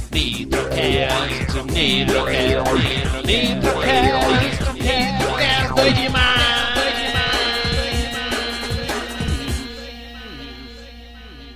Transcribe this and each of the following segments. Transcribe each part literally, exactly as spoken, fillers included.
Nitrocast, Nitrocast, Nitrocast, Nitrocast, doido demais, doido demais.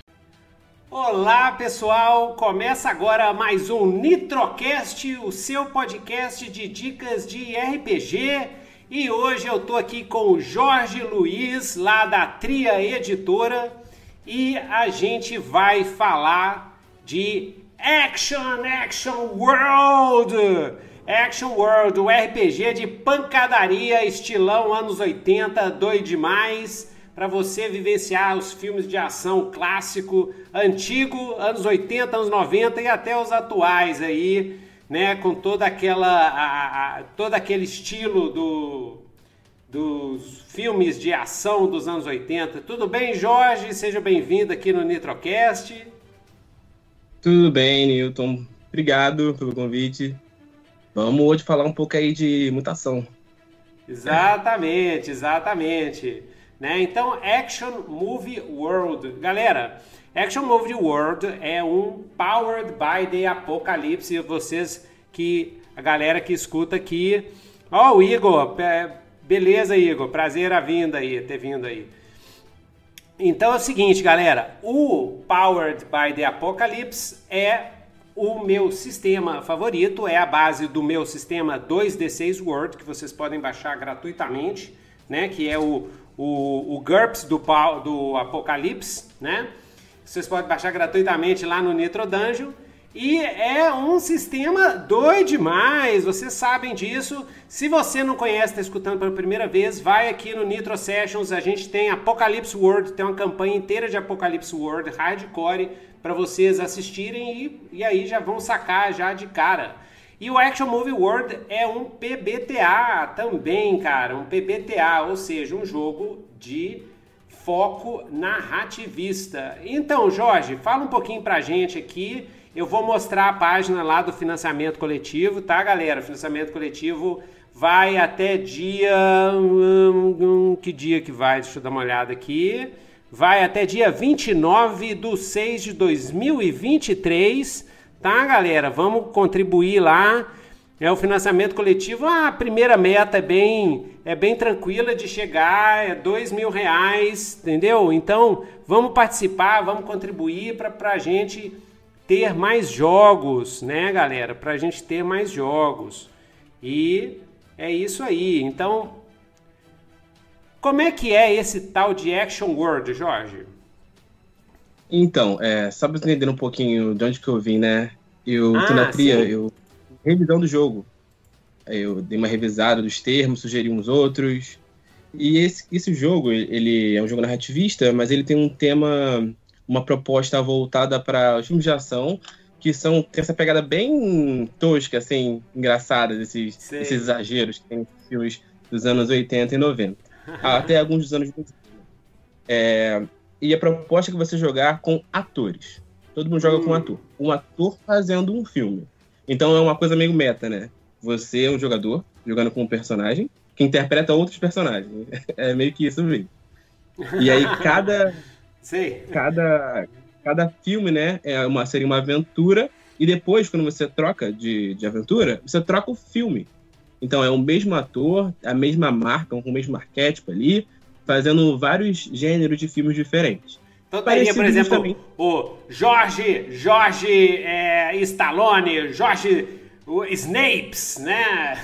Olá pessoal, começa agora mais um Nitrocast, o seu podcast de dicas de R P G. E hoje eu tô aqui com o Jorge Luiz, lá da Tria Editora, e a gente vai falar de Action, Action World! Action World, o R P G de pancadaria, estilão anos oitenta, doido demais, para você vivenciar os filmes de ação clássico, antigo, anos oitenta, anos noventa e até os atuais aí, né, com toda aquela, a, a, todo aquele estilo do, dos filmes de ação dos anos oitenta. Tudo bem, Jorge? Seja bem-vindo aqui no Nitrocast. Tudo bem, Newton. Obrigado pelo convite. Vamos hoje falar um pouco aí de mutação. Exatamente, exatamente. Né? Então, Action Movie World. Galera, Action Movie World é um Powered by the Apocalypse. Vocês que, a galera que escuta aqui. Ó, oh, o Igor. Beleza, Igor. Prazer a vinda aí, ter vindo aí. Então é o seguinte, galera, o Powered by the Apocalypse é o meu sistema favorito, é a base do meu sistema dois D seis World, que vocês podem baixar gratuitamente, né, que é o, o, o GURPS do, do Apocalipse, né, vocês podem baixar gratuitamente lá no Nitro Dungeon, e é um sistema doido demais, vocês sabem disso. Se você não conhece, está escutando pela primeira vez, vai aqui no Nitro Sessions, a gente tem Apocalypse World, tem uma campanha inteira de Apocalypse World, hardcore, para vocês assistirem e, e aí já vão sacar já de cara. E o Action Movie World é um P B T A também, cara, um P B T A, ou seja, um jogo de foco narrativista. Então, Jorge, fala um pouquinho pra gente aqui. Eu vou mostrar a página lá do financiamento coletivo, tá, galera? O financiamento coletivo vai até dia... Hum, que dia que vai? Deixa eu dar uma olhada aqui. Vai até dia vinte e nove de seis de dois mil e vinte e três, tá, galera? Vamos contribuir lá. É o financiamento coletivo. A primeira meta é bem, é bem tranquila de chegar, é dois mil reais, entendeu? Então, vamos participar, vamos contribuir para a gente ter mais jogos, né, galera? Pra gente ter mais jogos. E é isso aí. Então, como é que é esse tal de Action World, Jorge? Então, é, só pra entender um pouquinho de onde que eu vim, né? Eu ah, tô na tria, sim. eu revisão do jogo. Eu dei uma revisada dos termos, sugeri uns outros. E esse, esse jogo, ele é um jogo narrativista, mas ele tem um tema... uma proposta voltada para os filmes de ação, que são, tem essa pegada bem tosca, assim, engraçada, esses, esses exageros que tem nos filmes dos anos oitenta e noventa. Até alguns dos anos dois mil. É, e a proposta é que você jogar com atores. Todo mundo joga hum. com um ator. Um ator fazendo um filme. Então é uma coisa meio meta, né? Você é um jogador, jogando com um personagem, que interpreta outros personagens. É meio que isso mesmo. E aí cada... Sei. Cada, cada filme, né, é uma, seria uma aventura, e depois, quando você troca de, de aventura, você troca o filme. Então é o mesmo ator, a mesma marca, o mesmo arquétipo ali, fazendo vários gêneros de filmes diferentes. Então teria, por exemplo, justamente o Jorge, Jorge é, Stallone, Jorge o Snapes, né?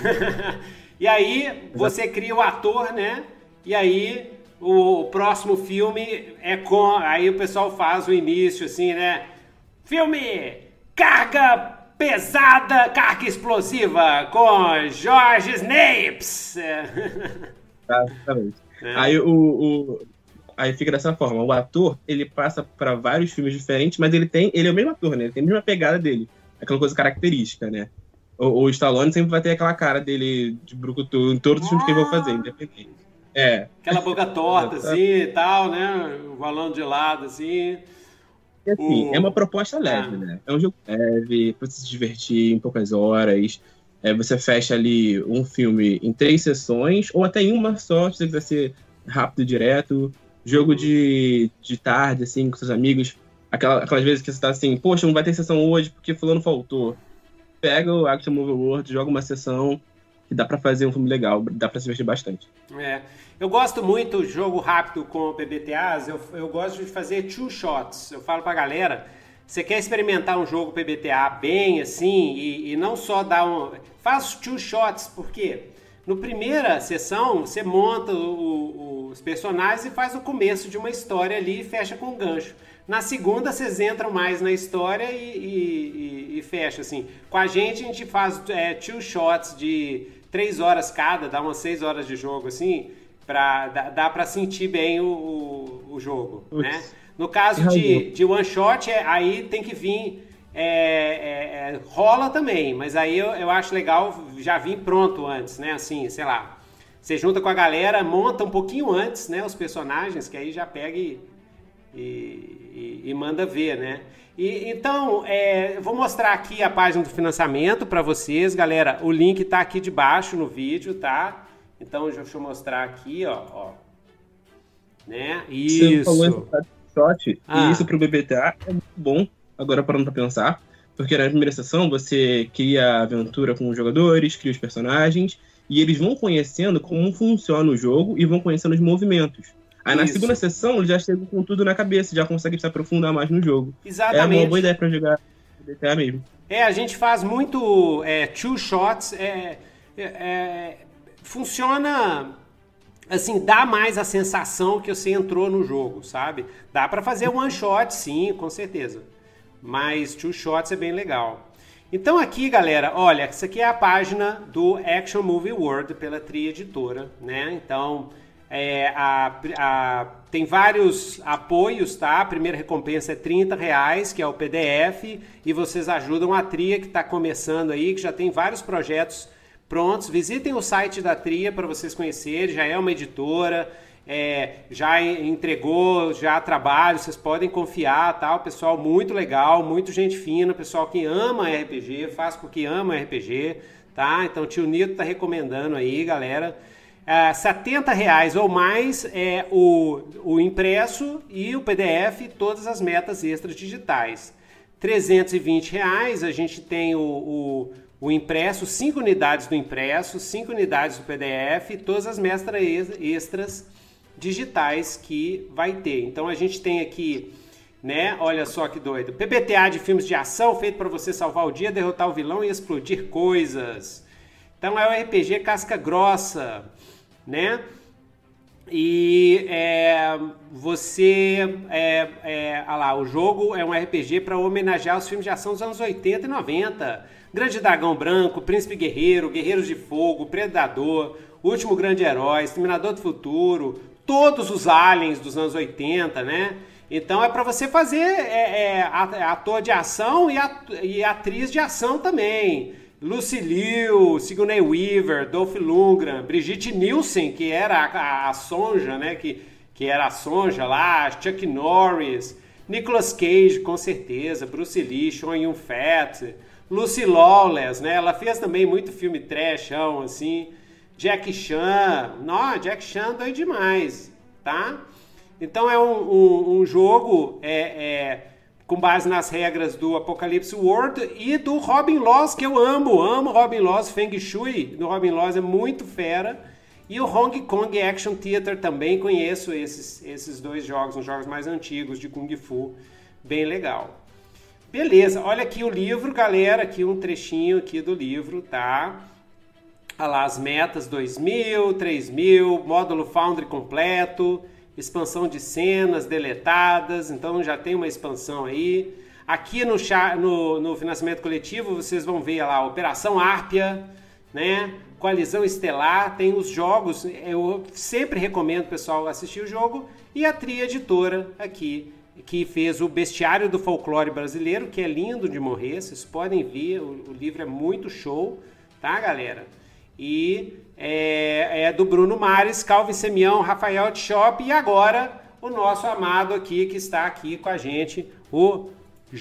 E aí você cria o ator, né? E aí... o próximo filme é com... aí o pessoal faz o início assim, né? Filme Carga Pesada, Carga Explosiva com Jorge Snapes. Exatamente. É. Aí, o, o, aí fica dessa forma. O ator, ele passa para vários filmes diferentes, mas ele tem... ele é o mesmo ator, né? Ele tem a mesma pegada dele. Aquela coisa característica, né? O, o Stallone sempre vai ter aquela cara dele de brucutu em todos os filmes que ele vai fazer, independente. É. Aquela boca torta, assim, e tal, né? O balão de lado, assim. E, assim, o... é uma proposta leve, ah. né? É um jogo leve, pra você se divertir em poucas horas. É, você fecha ali um filme em três sessões, ou até em uma só, se você quiser ser rápido e direto. Jogo de, de tarde, assim, com seus amigos. Aquela, aquelas vezes que você tá assim, poxa, não vai ter sessão hoje porque fulano faltou. Pega o Action Movie World, joga uma sessão que dá pra fazer um filme legal, dá pra se divertir bastante. É. Eu gosto muito de jogo rápido com P B T As, eu, eu gosto de fazer two shots. Eu falo pra galera, você quer experimentar um jogo P B T A bem assim, e, e não só dar um... Faz two shots, por quê? No primeira sessão, você monta o, o, os personagens e faz o começo de uma história ali e fecha com um gancho. Na segunda, vocês entram mais na história e, e, e, e fecha, assim. Com a gente, a gente faz é, two shots de três horas cada, dá umas seis horas de jogo, assim, pra, dá, dá pra sentir bem o, o, o jogo, Ups. né? No caso de, de one shot, é, aí tem que vir... É, é, é, rola também, mas aí eu, eu acho legal já vir pronto antes, né? Assim, sei lá, você junta com a galera, monta um pouquinho antes, né? Os personagens, que aí já pega e, e, e, e manda ver, né? E, então, é, eu vou mostrar aqui a página do financiamento para vocês, galera. O link tá aqui debaixo no vídeo, tá? Então, deixa eu mostrar aqui, ó. ó. Né? Isso. Você falou shot, ah. E isso pro B B T A é muito bom. Agora parando pra pensar, porque na primeira sessão você cria a aventura com os jogadores, cria os personagens, e eles vão conhecendo como funciona o jogo e vão conhecendo os movimentos. Aí Isso. na segunda sessão eles já chegam com tudo na cabeça, já conseguem se aprofundar mais no jogo. Exatamente. É uma boa ideia pra jogar B T A mesmo. É, a gente faz muito é, two shots, é, é, é, funciona... Assim, dá mais a sensação que você entrou no jogo, sabe? Dá pra fazer one shot, sim, com certeza. Mas two shots é bem legal. Então aqui, galera, olha, essa aqui é a página do Action Movie World pela Tri Editora, né? Então, é, a, a, tem vários apoios, tá? A primeira recompensa é trinta reais, que é o P D F, e vocês ajudam a Tria, que está começando aí, que já tem vários projetos prontos. Visitem o site da Tria para vocês conhecerem, já é uma editora... É, já entregou, já trabalho, vocês podem confiar, tá? O pessoal muito legal, muito gente fina, pessoal que ama R P G, faz porque ama R P G, tá? Então o tio Nito tá recomendando aí, galera. É, setenta reais ou mais é o, o impresso e o P D F, todas as metas extras digitais. trezentos e vinte reais a gente tem o, o, o impresso, cinco unidades do impresso, cinco unidades do P D F, todas as metas extras digitais que vai ter. Então a gente tem aqui, né, olha só que doido, P B T A de filmes de ação feito para você salvar o dia, derrotar o vilão e explodir coisas. Então é o R P G casca grossa, né? E é, você é, é, ah lá, o jogo é um R P G para homenagear os filmes de ação dos anos oitenta e noventa. Grande Dragão Branco, Príncipe Guerreiro, Guerreiros de Fogo, Predador, Último Grande Herói, Exterminador do Futuro, todos os aliens dos anos oitenta, né? Então é para você fazer é, é, ator de ação e, at, e atriz de ação também. Lucy Liu, Sigourney Weaver, Dolph Lundgren, Brigitte Nielsen, que era a, a Sonja, né? Que, que era a Sonja lá, Chuck Norris, Nicolas Cage, com certeza, Bruce Lee, Sean Yun-Fat, Lucy Lawless, né? Ela fez também muito filme trashão, assim. Jack Chan, não, Jack Chan doido demais, tá? Então é um, um, um jogo é, é, com base nas regras do Apocalypse World e do Robin Laws, que eu amo, amo Robin Laws, Feng Shui do Robin Laws é muito fera, e o Hong Kong Action Theater também conheço esses, esses dois jogos, uns jogos mais antigos de Kung Fu, bem legal. Beleza, olha aqui o livro, galera, aqui um trechinho aqui do livro, tá? Olha lá, as metas dois mil, três mil, módulo Foundry completo, expansão de cenas deletadas, então já tem uma expansão aí. Aqui no, no, no financiamento coletivo vocês vão ver lá, Operação Árpia, né? Coalizão Estelar, tem os jogos, eu sempre recomendo o pessoal assistir o jogo, e a Tri Editora aqui, que fez o Bestiário do Folclore Brasileiro, que é lindo de morrer, vocês podem ver, o, o livro é muito show, tá, galera? E é, é do Bruno Mares, Calvin Semião, Rafael Tchop e agora o nosso amado aqui, que está aqui com a gente, o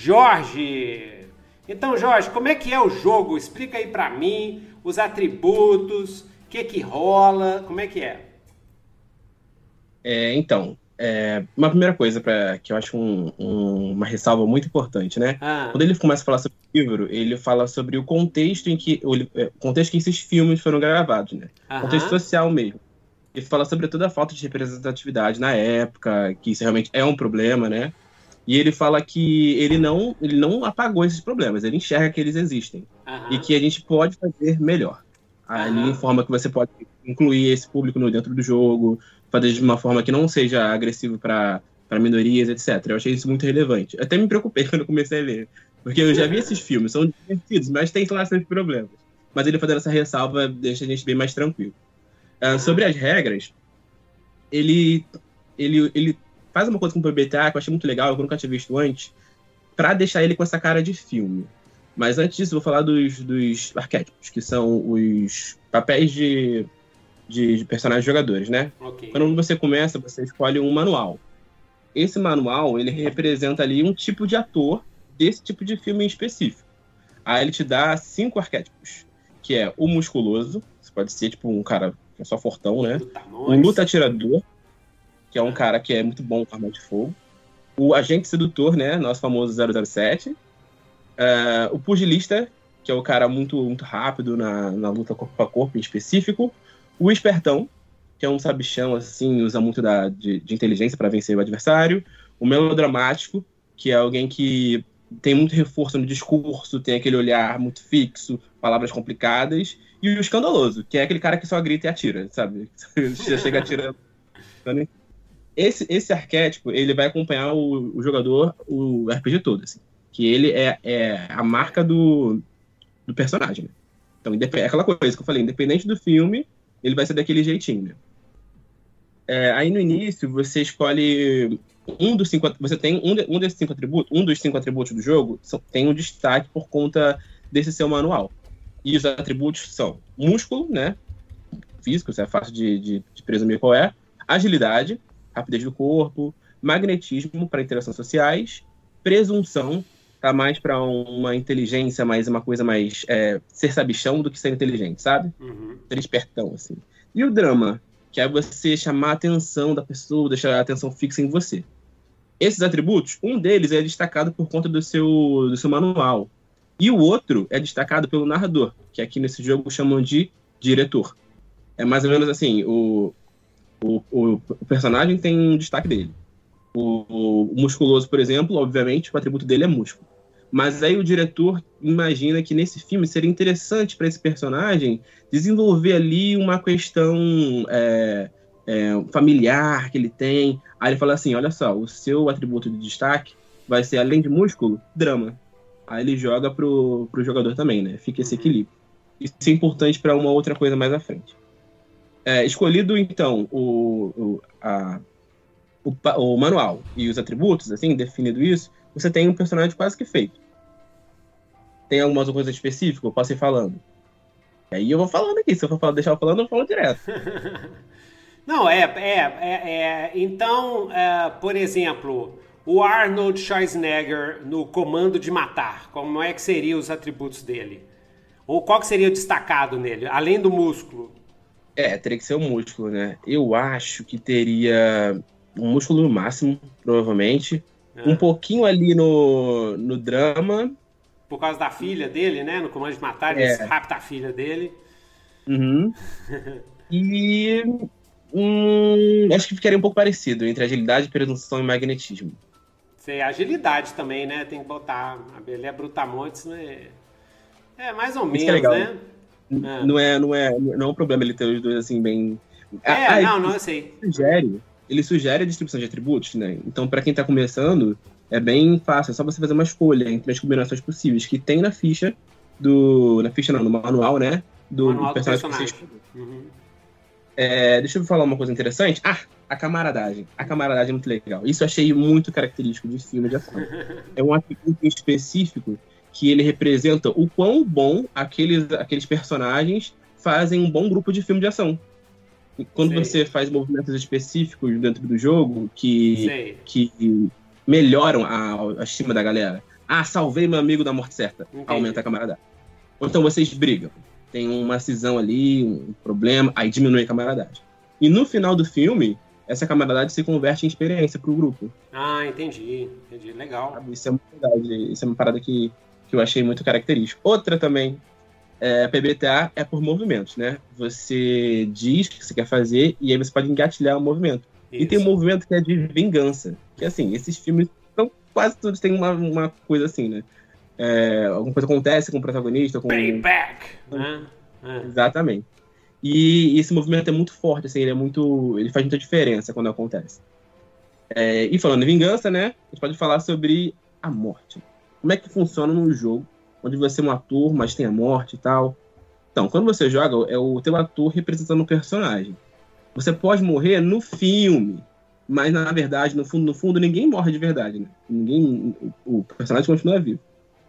Jorge. Então, Jorge, como é que é o jogo? Explica aí pra mim os atributos, o que que rola, como é que é? É, então, é, uma primeira coisa pra, que eu acho um, um, uma ressalva muito importante, né? Ah. Quando ele começa a falar sobre o livro, ele fala sobre o contexto em que o contexto em que esses filmes foram gravados, né? Aham. Contexto social mesmo. Ele fala sobre toda a falta de representatividade na época, que isso realmente é um problema, né? E ele fala que ele não, ele não apagou esses problemas, ele enxerga que eles existem. Aham. E que a gente pode fazer melhor. Aí ele Aham. informa que você pode incluir esse público no dentro do jogo, fazer de uma forma que não seja agressivo para minorias, etcétera. Eu achei isso muito relevante. Até me preocupei quando eu comecei a ler, porque eu já vi esses filmes, são divertidos, mas tem lá seus problemas. Mas ele fazendo essa ressalva deixa a gente bem mais tranquilo. Uh, sobre as regras, ele, ele, ele faz uma coisa com o P B T A que eu achei muito legal, que eu nunca tinha visto antes, pra deixar ele com essa cara de filme. Mas antes disso, eu vou falar dos, dos arquétipos, que são os papéis de, de, de personagens jogadores, né? Ok. Quando você começa, você escolhe um manual. Esse manual, ele representa ali um tipo de ator desse tipo de filme em específico. Aí ele te dá cinco arquétipos, que é o musculoso, você pode ser tipo um cara que é só fortão, né? O luta-atirador, que é um cara que é muito bom com arma de fogo. O agente sedutor, né? Nosso famoso zero zero sete. Uh, o pugilista, que é o cara muito, muito rápido na, na luta corpo a corpo em específico. O espertão, que é um sabichão, assim, usa muito da, de, de inteligência para vencer o adversário. O melodramático, que é alguém que tem muito reforço no discurso, tem aquele olhar muito fixo, palavras complicadas. E o escandaloso, que é aquele cara que só grita e atira, sabe? Chega atirando. Esse, esse arquétipo, ele vai acompanhar o, o jogador o R P G todo, assim. Que ele é, é a marca do, do personagem, né? Então, é aquela coisa que eu falei, independente do filme, ele vai ser daquele jeitinho, né? É, aí no início, você escolhe um dos cinco... Você tem um, de, um desses cinco atributos, um dos cinco atributos do jogo, são, tem um destaque por conta desse seu manual. E os atributos são músculo, né? Físico, isso é fácil de, de, de presumir qual é. Agilidade, rapidez do corpo, magnetismo para interações sociais, presunção, tá mais para uma inteligência, mais uma coisa mais é, ser sabichão do que ser inteligente, sabe? Uhum. Ser espertão, assim. E o drama, que é você chamar a atenção da pessoa, deixar a atenção fixa em você. Esses atributos, um deles é destacado por conta do seu, do seu manual. E o outro é destacado pelo narrador, que aqui nesse jogo chamam de diretor. É mais ou menos assim, o, o, o, o personagem tem um destaque dele. O, o musculoso, por exemplo, obviamente, o atributo dele é músculo. Mas aí o diretor imagina que nesse filme seria interessante para esse personagem desenvolver ali uma questão é, é, familiar que ele tem. Aí ele fala assim, olha só, o seu atributo de destaque vai ser, além de músculo, drama. Aí ele joga pro, pro jogador também, né? Fica esse equilíbrio. Isso é importante para uma outra coisa mais à frente. É, escolhido, então, o, o, a, o, o manual e os atributos, assim, definido isso, você tem um personagem quase que feito. Tem alguma outra coisa específica? Eu posso ir falando. E aí eu vou falando aqui. Se eu for falar, deixar eu falando, eu falo direto. Não, é... é, é, é então, é, por exemplo... O Arnold Schwarzenegger no Comando de Matar, como é que seriam os atributos dele? Ou qual que seria o destacado nele, além do músculo? É, teria que ser o músculo, né? Eu acho que teria um músculo no máximo, provavelmente. É. Um pouquinho ali no, no drama. Por causa da filha dele, né? No Comando de Matar, ele é. rapta a filha dele. Uhum. E... Hum, acho que ficaria um pouco parecido entre agilidade, presunção e magnetismo. Sei, agilidade também, né? Tem que botar. Ele é brutamontes, né? É, mais ou menos, é legal, né? É. Não, é, não, é, não é um problema ele ter os dois assim, bem. É, ah, não, não, eu sei. Ele sugere, ele sugere a distribuição de atributos, né? Então, para quem tá começando, é bem fácil, é só você fazer uma escolha entre as combinações possíveis que tem na ficha do. Na ficha não, no manual, né? Do, manual do personagem, do personagem. que você escolheu. Uhum. É, deixa eu falar uma coisa interessante. Ah, a camaradagem. A camaradagem é muito legal. Isso eu achei muito característico de filme de ação. É um atributo específico que ele representa o quão bom aqueles, aqueles personagens fazem um bom grupo de filme de ação. E quando Sei. você faz movimentos específicos dentro do jogo que, que melhoram a, a estima da galera. Ah, salvei meu amigo da morte certa. Entendi. Aumenta a camaradagem. Ou então vocês brigam. Tem uma cisão ali, um problema, aí diminui a camaradagem. E no final do filme, essa camaradagem se converte em experiência pro grupo. Ah, entendi. Entendi. Legal. Sabe? Isso é muito legal. Isso é uma parada que, que eu achei muito característica. Outra também, é, a P B T A é por movimentos, né? Você diz o que você quer fazer e aí você pode engatilhar o movimento. Isso. E tem um movimento que é de vingança. Que assim, esses filmes, são, quase todos têm uma, uma coisa assim, né? É, alguma coisa acontece com o protagonista. Com... Payback! Né? É. Exatamente. E esse movimento é muito forte, assim, ele é muito. Ele faz muita diferença quando acontece. É, e falando em vingança, né? A gente pode falar sobre a morte. Como é que funciona num jogo onde você é um ator, mas tem a morte e tal. Então, quando você joga, é o teu ator representando um personagem. Você pode morrer no filme, mas na verdade, no fundo, no fundo, ninguém morre de verdade, né? Ninguém. O personagem continua vivo.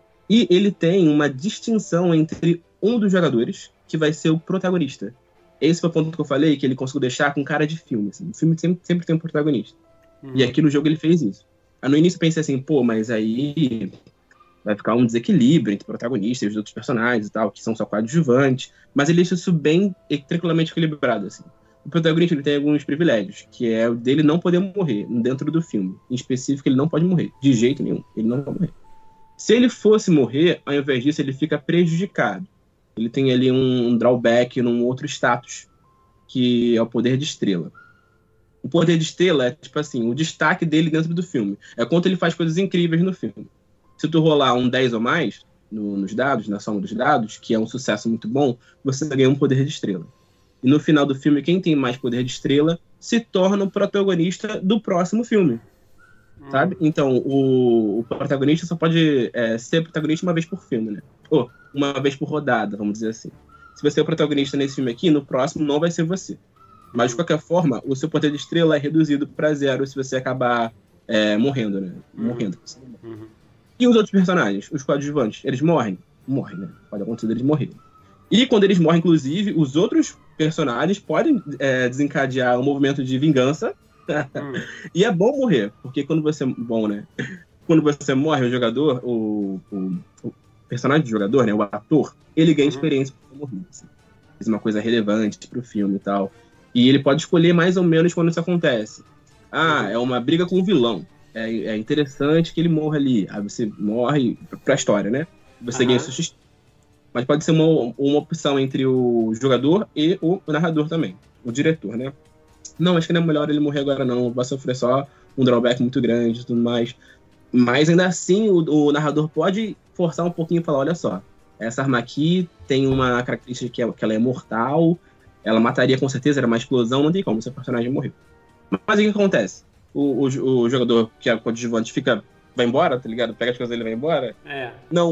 E ele tem uma distinção entre um dos jogadores, que vai ser o protagonista. Esse foi o ponto que eu falei, que ele conseguiu deixar com cara de filme. Assim. O filme sempre, sempre tem um protagonista. Uhum. E aqui no jogo ele fez isso. Aí no início eu pensei assim, pô, mas aí vai ficar um desequilíbrio entre o protagonista e os outros personagens e tal, que são só coadjuvantes. Mas ele deixa isso bem tranquilamente equilibrado, assim. O protagonista ele tem alguns privilégios, que é o dele não poder morrer dentro do filme. Em específico, ele não pode morrer. De jeito nenhum. Ele não pode morrer. Se ele fosse morrer, ao invés disso, ele fica prejudicado. Ele tem ali um drawback num outro status, que é o poder de estrela. O poder de estrela é, tipo assim, o destaque dele dentro do filme. É quanto ele faz coisas incríveis no filme. Se tu rolar um dez ou mais no, nos dados, na soma dos dados, que é um sucesso muito bom, você ganha um poder de estrela. E no final do filme, quem tem mais poder de estrela se torna o protagonista do próximo filme. Hum. Sabe? Então, o, o protagonista só pode é, ser protagonista uma vez por filme, né? Ou uma vez por rodada, vamos dizer assim. Se você é o protagonista nesse filme aqui, no próximo não vai ser você. Mas, de qualquer forma, o seu poder de estrela é reduzido para zero se você acabar é, morrendo, né? Uhum. Morrendo. Uhum. E os outros personagens, os coadjuvantes, eles morrem? Morrem, né? Pode acontecer deles morrerem. E quando eles morrem, inclusive, os outros personagens podem é, desencadear um movimento de vingança. Uhum. E é bom morrer, porque quando você... Bom, né? Quando você morre, o jogador, o, o, o personagem do jogador, né? O ator, ele ganha experiência por ter morrido. Assim. Isso é uma coisa relevante pro filme e tal. E ele pode escolher mais ou menos quando isso acontece. Ah, é uma briga com um vilão. É, é interessante que ele morra ali. Aí você morre pra história, né? Você uhum. ganha sua justiça. Mas pode ser uma, uma opção entre o jogador e o narrador também. O diretor, né? Não, acho que não é melhor ele morrer agora não. Vai sofrer só um drawback muito grande e tudo mais. Mas ainda assim, o, o narrador pode forçar um pouquinho e falar, olha só, essa arma aqui tem uma característica que, é, que ela é mortal, ela mataria com certeza, era uma explosão, não tem como, seu personagem morreu. Mas o que acontece? O, o, o jogador que é coadjuvante fica, vai embora, tá ligado? Pega as coisas dele e vai embora? É. Não.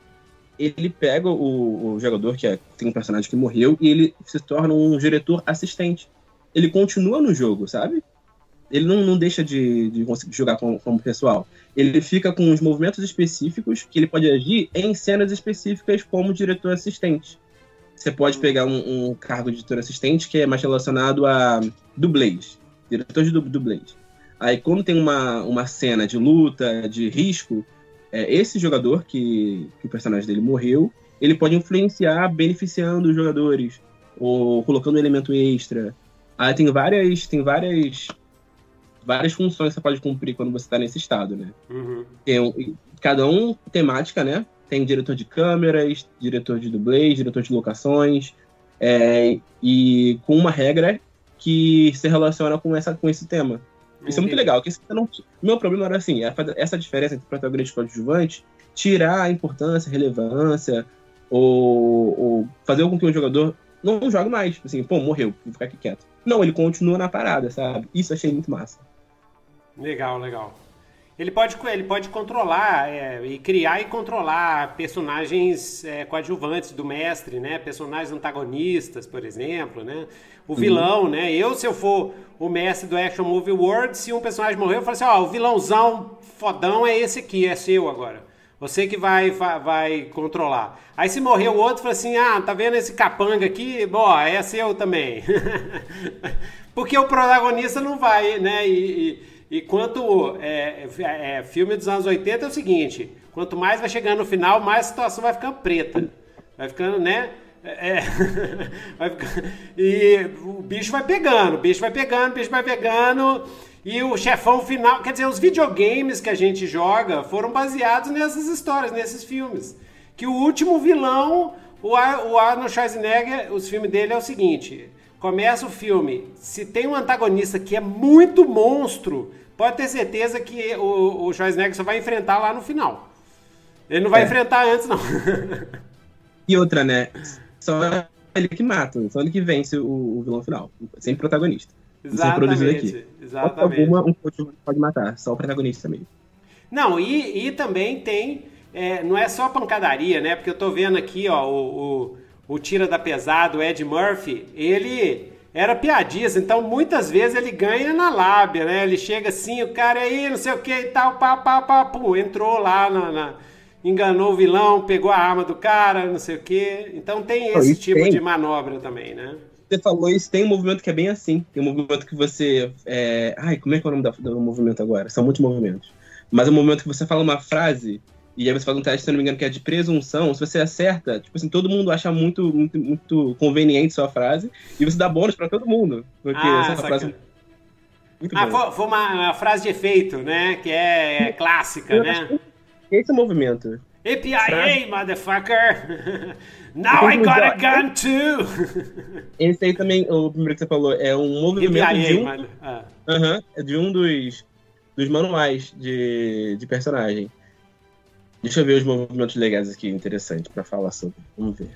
Ele pega o, o jogador que é, tem um personagem que morreu e ele se torna um diretor assistente. Ele continua no jogo, sabe? Ele não, não deixa de, de conseguir jogar como, como pessoal. Ele fica com os movimentos específicos que ele pode agir em cenas específicas como diretor assistente. Você pode pegar um, um cargo de diretor assistente que é mais relacionado a dublês, diretor de dublês. Aí quando tem uma, uma cena de luta, de risco, é, esse jogador que, que o personagem dele morreu, ele pode influenciar beneficiando os jogadores ou colocando um elemento extra. Aí tem várias, tem várias, várias funções que você pode cumprir quando você está nesse estado, né? Uhum. Tem um, cada um temática, né? Tem diretor de câmeras, diretor de dublês, diretor de locações, é, e com uma regra que se relaciona com, essa, com esse tema. Isso é muito legal. Porque não, o meu problema era assim, essa diferença entre protagonista e coadjuvante, tirar a importância, a relevância, ou, ou fazer com que o jogador não jogue mais. Assim, pô, morreu, vou ficar aqui quieto. Não, ele continua na parada, sabe? Isso eu achei muito massa. Legal, legal. Ele pode, ele pode controlar é, e criar e controlar personagens é, coadjuvantes do mestre, né? Personagens antagonistas, por exemplo, né? O vilão, uhum. né? Eu, se eu for o mestre do Action Movie World, se um personagem morrer, eu falo assim, ó, oh, o vilãozão fodão é esse aqui, é seu agora. Você que vai, vai, vai controlar. Aí se morrer o outro, fala assim, ah, tá vendo esse capanga aqui? Bom, é seu também. Porque o protagonista não vai, né? E... e E quanto é, é, filme dos anos oitenta é o seguinte, quanto mais vai chegando no final, mais a situação vai ficando preta. Vai ficando, né? É, vai ficar, e o bicho vai pegando, o bicho vai pegando, o bicho vai pegando, e o chefão final, quer dizer, os videogames que a gente joga foram baseados nessas histórias, nesses filmes. Que o último vilão, o, Ar, o Arnold Schwarzenegger, os filmes dele é o seguinte, começa o filme, se tem um antagonista que é muito monstro, pode ter certeza que o, o Schwarzenegger só vai enfrentar lá no final. Ele não vai é. enfrentar antes, não. E outra, né? Só ele que mata, só ele que vence o, o vilão final. Sempre protagonista. Exatamente. Aqui. Exatamente. Alguma, um coach pode matar, só o protagonista mesmo. Não, e, e também tem. É, não é só pancadaria, né? Porque eu tô vendo aqui, ó, o, o, o Tira da Pesada, o Ed Murphy, ele era piadista, então muitas vezes ele ganha na lábia, né? Ele chega assim, o cara aí, não sei o que e tal, pá, pá, pá, pum, entrou lá na. na enganou o vilão, pegou a arma do cara, não sei o quê. Então tem esse tipo tem. de manobra também, né? Você falou isso, tem um movimento que é bem assim. Tem um movimento que você... É... Ai, como é que é o nome do movimento agora? São muitos movimentos. Mas é um movimento que você fala uma frase e aí você faz um teste, se não me engano, que é de presunção. Se você acerta, tipo assim, todo mundo acha muito, muito, muito conveniente sua frase e você dá bônus pra todo mundo. Porque ah, essa frase... Muito ah, foi, foi uma, uma frase de efeito, né? Que é, é clássica, Eu né? Esse é o movimento. A P I A, motherfucker! Now I got a gun too! Esse aí também, o primeiro que você falou, é um movimento A P I A, de um, mano. Ah. uh-huh, é de um dos, dos manuais de, de personagem. Deixa eu ver os movimentos legais aqui, interessantes pra falar sobre. Vamos ver.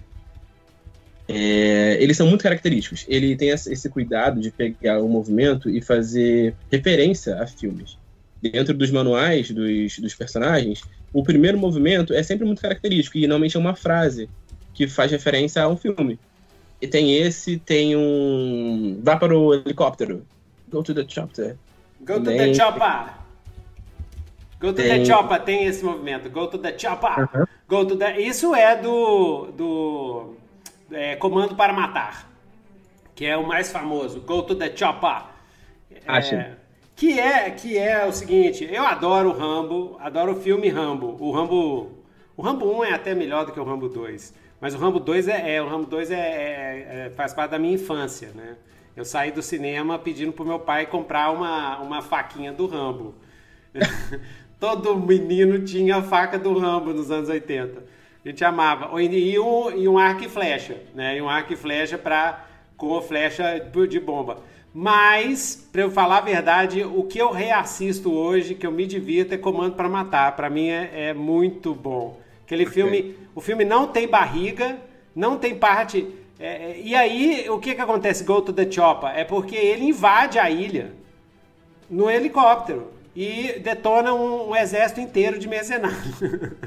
É, eles são muito característicos. Ele tem esse cuidado de pegar o movimento e fazer referência a filmes. Dentro dos manuais dos, dos personagens, o primeiro movimento é sempre muito característico e normalmente é uma frase que faz referência a um filme. E tem esse, tem um... Vá para o helicóptero. Go to the chopper. Go to the chopper. Go to tem... the chopper, tem esse movimento. Go to the chopper. Uh-huh. Go to the... Isso é do... do é, Comando para Matar. Que é o mais famoso. Go to the chopper. Acha. É... Que é, que é o seguinte, eu adoro o Rambo, adoro o filme Rambo. O Rambo, o Rambo um é até melhor do que o Rambo dois, mas o Rambo dois é, é o Rambo dois é, é, é, faz parte da minha infância, né? Eu saí do cinema pedindo pro meu pai comprar uma, uma faquinha do Rambo. Todo menino tinha a faca do Rambo nos anos oitenta. A gente amava. E um, e um arco e flecha, né? E um arco e flecha pra, com flecha de bomba. Mas, para eu falar a verdade, o que eu reassisto hoje, que eu me divirto, é Comando para Matar. Para mim é, é muito bom. Aquele okay. filme, o filme não tem barriga, não tem parte... É, e aí, o que que acontece, Go to the Chopper? É porque ele invade a ilha no helicóptero e detona um, um exército inteiro de mercenários.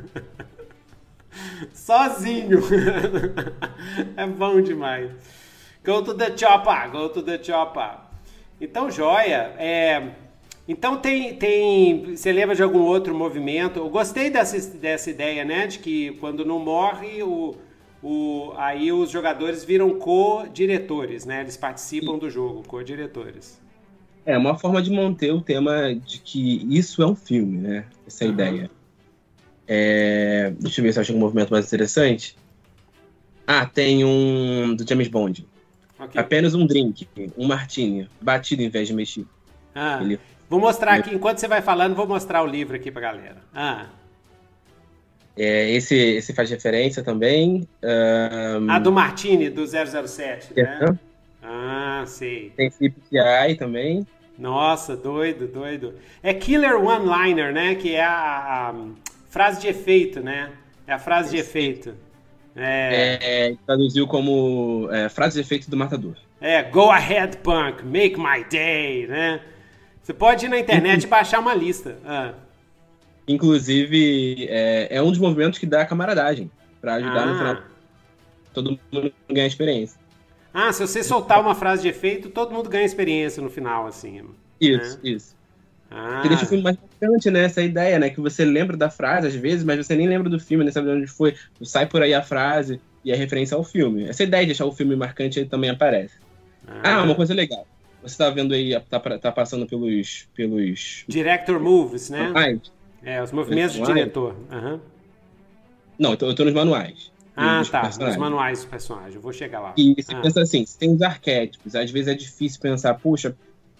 Sozinho. É bom demais. Go to the chopper, go to the chopper. Então, joia. É, então, tem, tem... Você lembra de algum outro movimento? Eu gostei dessa, dessa ideia, né? De que quando não morre, o, o, aí os jogadores viram co-diretores, né? Eles participam do jogo, co-diretores. É uma forma de manter o tema de que isso é um filme, né? Essa é a uhum. ideia. É, deixa eu ver se eu acho um movimento mais interessante. Ah, tem um do James Bond. Okay. Apenas um drink, um martini, batido em vez de mexido. Ah, Ele... Vou mostrar aqui, enquanto você vai falando, vou mostrar o livro aqui pra galera. Ah. É, esse, esse faz referência também. Um... Ah, do Martini, do zero zero sete, é, né? Ah, sei. Tem C P I também. Nossa, doido, doido. É Killer One-Liner, né? Que é a, a frase de efeito, né? É a frase de efeito. É... É, traduziu como é, frase de efeito do matador. É, go ahead, punk, make my day, né? Você pode ir na internet e baixar uma lista. Ah. Inclusive, é, é um dos movimentos que dá a camaradagem, pra ajudar ah. no final. Todo mundo ganha experiência. Ah, se você soltar uma frase de efeito, todo mundo ganha experiência no final, assim. Isso, né? Isso. Ah. Que deixa o filme mais importante, né? Essa ideia, né? Que você lembra da frase às vezes, mas você nem lembra do filme, nem sabe de onde foi. Sai por aí a frase e a referência ao filme. Essa ideia de deixar o filme marcante aí também aparece. Ah, ah uma coisa legal. Você tá vendo aí, tá, tá passando pelos... pelos... Director Moves, né? Manuais. É, os movimentos do diretor. Uhum. Não, eu tô, eu tô nos manuais. Ah, dos tá. Os personagens. manuais dos personagens. Eu vou chegar lá. E você Ah. pensa assim, você tem os arquétipos. Às vezes é difícil pensar, puxa,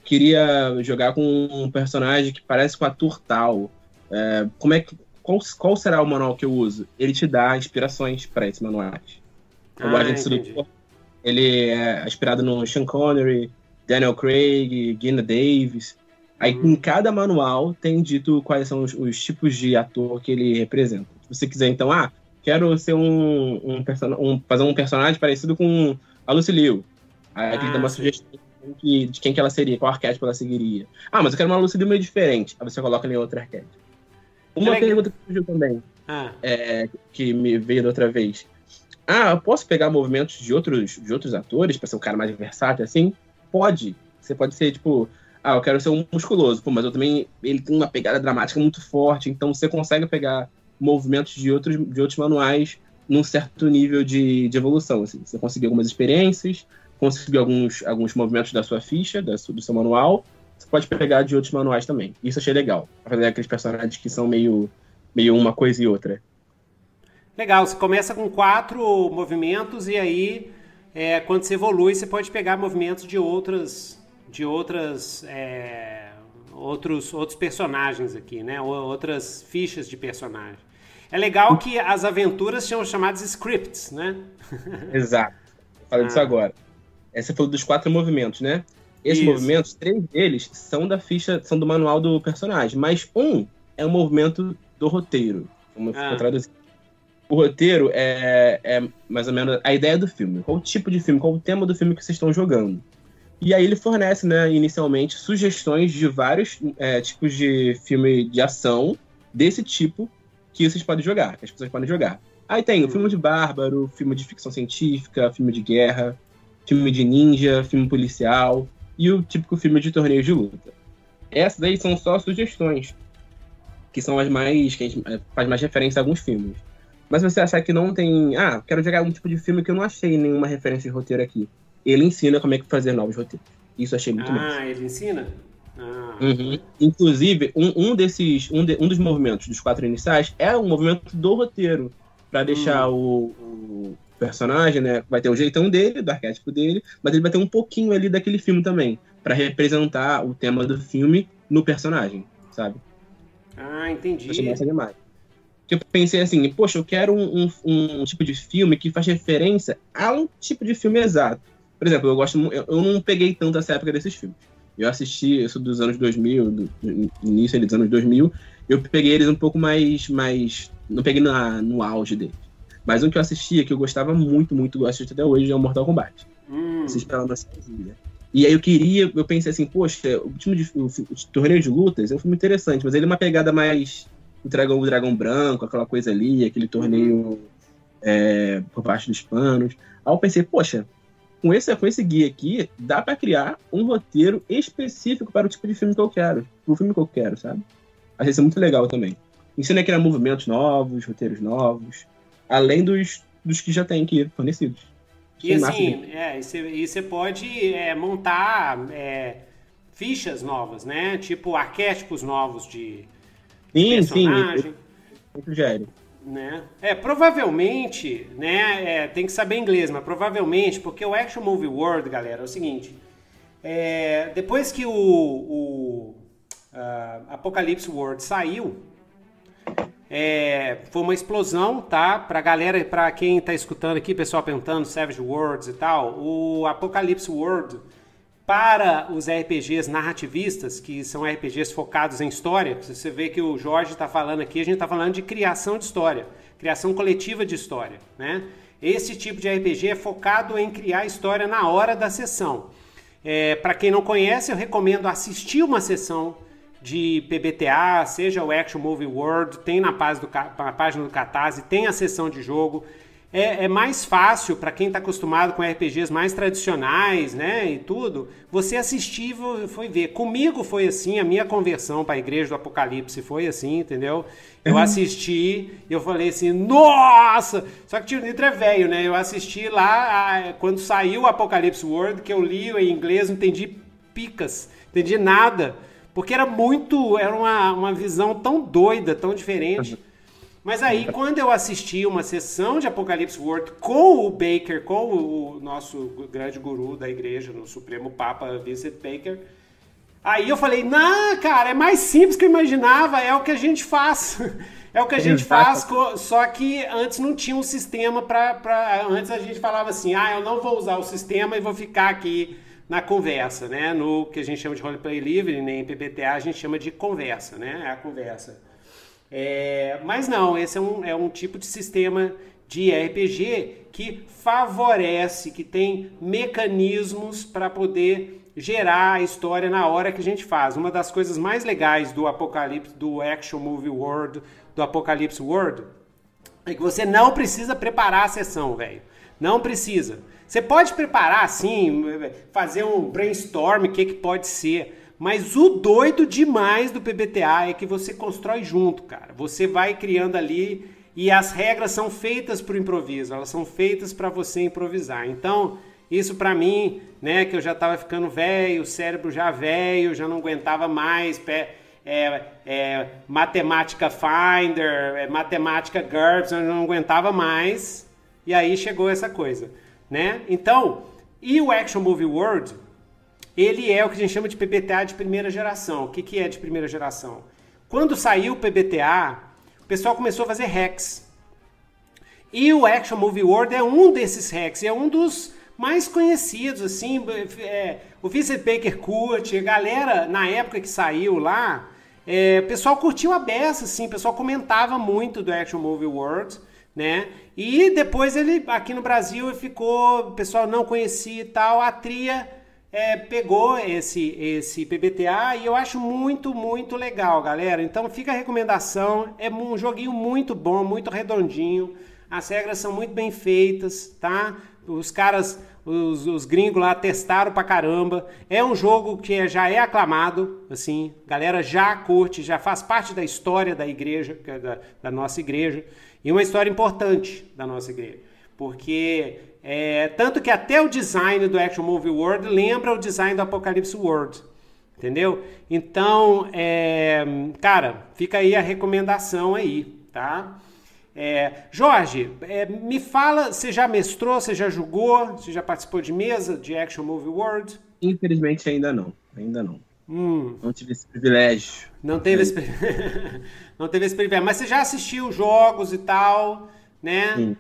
queria jogar com um personagem que parece com um ator tal. É, como é que, qual, qual será o manual que eu uso? Ele te dá inspirações para esses manuais. O Ah, Agente entendi. Sedutor, ele é inspirado no Sean Connery, Daniel Craig, Geena Davis. Aí Uhum. em cada manual tem dito quais são os, os tipos de ator que ele representa. Se você quiser, então, ah, quero ser um, um, person um fazer um personagem parecido com a Lucy Liu. Aí aqui Ah, dá uma sim. sugestão de, que- de quem que ela seria, qual arquétipo ela seguiria. Ah, mas eu quero uma Lucy Liu meio diferente. Aí você coloca em outro arquétipo. Uma legal. pergunta que surgiu também, Ah. é, que me veio da outra vez. Ah, eu posso pegar movimentos de outros, de outros atores pra ser um cara mais versátil assim? Pode. Você pode ser, tipo, ah, eu quero ser um musculoso, pô, mas eu também, ele tem uma pegada dramática muito forte, então você consegue pegar movimentos de outros, de outros manuais num certo nível de, de evolução, assim. Você conseguir algumas experiências, conseguir alguns, alguns movimentos da sua ficha, da, su- do seu manual, você pode pegar de outros manuais também. Isso eu achei legal, pra fazer aqueles personagens que são meio, meio uma coisa e outra. Legal, você começa com quatro movimentos e aí, é, quando você evolui, você pode pegar movimentos de outras, de outras, é, outros, outros personagens aqui, né? Ou outras fichas de personagem. É legal que as aventuras são chamadas scripts, né? Exato. Eu falei disso Ah. agora. É, você falou dos quatro movimentos, né? Esses Isso. movimentos, três deles são da ficha, são do manual do personagem, mas um é um movimento do roteiro, como eu Ah. vou traduzir. O roteiro é, é mais ou menos a ideia do filme. Qual o tipo de filme, qual o tema do filme que vocês estão jogando. E aí ele fornece, né, inicialmente, sugestões de vários é, tipos de filme de ação desse tipo que vocês podem jogar, que as pessoas podem jogar. Aí tem o filme de bárbaro, filme de ficção científica, filme de guerra, filme de ninja, filme policial e o típico filme de torneio de luta. Essas aí são só sugestões, que são as mais, que a gente é, faz mais referência a alguns filmes. Mas se você achar que não tem... Ah, quero jogar um tipo de filme que eu não achei nenhuma referência de roteiro aqui. Ele ensina como é que fazer novos roteiros. Isso eu achei muito massa. Ah, ele ensina? Ah. Uhum. Inclusive, um, um desses, um, de, um dos movimentos dos quatro iniciais é o movimento do roteiro. Pra deixar Hum. o, o personagem, né? Vai ter o jeitão dele, do arquétipo dele, mas ele vai ter um pouquinho ali daquele filme também. Pra representar o tema do filme no personagem, sabe? Ah, entendi. Eu achei massa demais. Que eu pensei assim, poxa, eu quero um, um, um tipo de filme que faz referência a um tipo de filme exato. Por exemplo, eu gosto, mu- eu, eu não peguei tanto essa época desses filmes. Eu assisti isso dos anos dois mil, do, do início ali dos anos dois mil, eu peguei eles um pouco mais, mais não peguei na, no auge deles. Mas um que eu assistia, que eu gostava muito, muito, eu assisto até hoje, é o Mortal Kombat. Hum. Assisti pela nostalgia. E aí eu queria, eu pensei assim, poxa, o time de o, o torneio de lutas é um filme interessante, mas ele é uma pegada mais o dragão, o dragão branco, aquela coisa ali, aquele torneio é, por baixo dos panos. Aí eu pensei, poxa, com esse, com esse guia aqui, dá pra criar um roteiro específico para o tipo de filme que eu quero, pro filme que eu quero, sabe? Achei isso muito legal também. Ensina a criar movimentos novos, roteiros novos, além dos, dos que já tem aqui fornecidos. E Achei massa assim, demais. é, e você- e você pode é, montar é, fichas novas, né? Tipo arquétipos novos de Sim, sim, personagem, eu sugere. né? É, provavelmente, né? é, tem que saber inglês, mas provavelmente, porque o Action Movie World, galera, é o seguinte: é, depois que o, o ah, Apocalypse World saiu, é, foi uma explosão, tá? Pra galera, pra quem tá escutando aqui, pessoal perguntando, Savage Worlds e tal, o Apocalypse World, para os R P Gs narrativistas, que são R P Gs focados em história, você vê que o Jorge tá falando aqui, a gente tá falando de criação de história, criação coletiva de história, né? Esse tipo de R P G é focado em criar história na hora da sessão. É, para quem não conhece, eu recomendo assistir uma sessão de P B T A, seja o Action Movie World, tem na, paz do, Ca- na página do Catarse, tem a sessão de jogo. É, é mais fácil para quem está acostumado com R P Gs mais tradicionais, né, e tudo, você assistir e foi ver. Comigo foi assim, a minha conversão para a Igreja do Apocalipse foi assim, entendeu? Eu assisti, eu falei assim, nossa! Só que Tio Nitro é velho, né? Eu assisti lá, a- quando saiu o Apocalypse World, que eu li em inglês, não entendi picas, entendi nada, porque era muito, era uma, uma visão tão doida, tão diferente. Mas aí, quando eu assisti uma sessão de Apocalypse World com o Baker, com o nosso grande guru da igreja, no Supremo Papa Vincent Baker, aí eu falei, não, cara, é mais simples que eu imaginava, é o que a gente faz. É o que a gente faz, só que antes não tinha um sistema para... Antes a gente falava assim, ah, eu não vou usar o sistema e vou ficar aqui na conversa, né? No que a gente chama de roleplay livre, nem P B T A a gente chama de conversa, né? É a conversa. É, mas não, esse é um, é um tipo de sistema de R P G que favorece, que tem mecanismos para poder gerar a história na hora que a gente faz. Uma das coisas mais legais do Apocalipse, do Action Movie World, do Apocalypse World, é que você não precisa preparar a sessão, velho. Não precisa. Você pode preparar, assim, fazer um brainstorm, o que, que pode ser. Mas o doido demais do P B T A é que você constrói junto, cara. Você vai criando ali e as regras são feitas para o improviso. Elas são feitas para você improvisar. Então, isso para mim, né, que eu já estava ficando velho, o cérebro já velho, já não aguentava mais... É, é, matemática Finder, é, matemática GURPS, eu não aguentava mais, e aí chegou essa coisa, né? Então, e o Action Movie World, ele é o que a gente chama de P B T A de primeira geração. O que, que é de primeira geração? Quando saiu o P B T A, o pessoal começou a fazer hacks. E o Action Movie World é um desses hacks, é um dos mais conhecidos, assim, é, o Vincent Baker curte, a galera, na época que saiu lá, é, o pessoal curtiu a beça, assim, o pessoal comentava muito do Action Movie World, né, e depois ele, aqui no Brasil, ficou, o pessoal não conhecia e tal, a Tria é, pegou esse, esse P B T A e eu acho muito, muito legal, galera, então fica a recomendação, é um joguinho muito bom, muito redondinho, as regras são muito bem feitas, tá? Os caras, os, os gringos lá testaram pra caramba. É um jogo que já é aclamado, assim, galera já curte, já faz parte da história da igreja, da, da nossa igreja, e uma história importante da nossa igreja. Porque, é, tanto que até o design do Action Movie World lembra o design do Apocalypse World, entendeu? Então, é, cara, fica aí a recomendação aí, tá? É, Jorge, é, me fala, você já mestrou, você já jogou, você já participou de mesa de Action Movie World? Infelizmente ainda não, ainda não. Hum. Não tive esse privilégio. Não teve, esse... não teve esse privilégio, mas você já assistiu jogos e tal, né? Sim.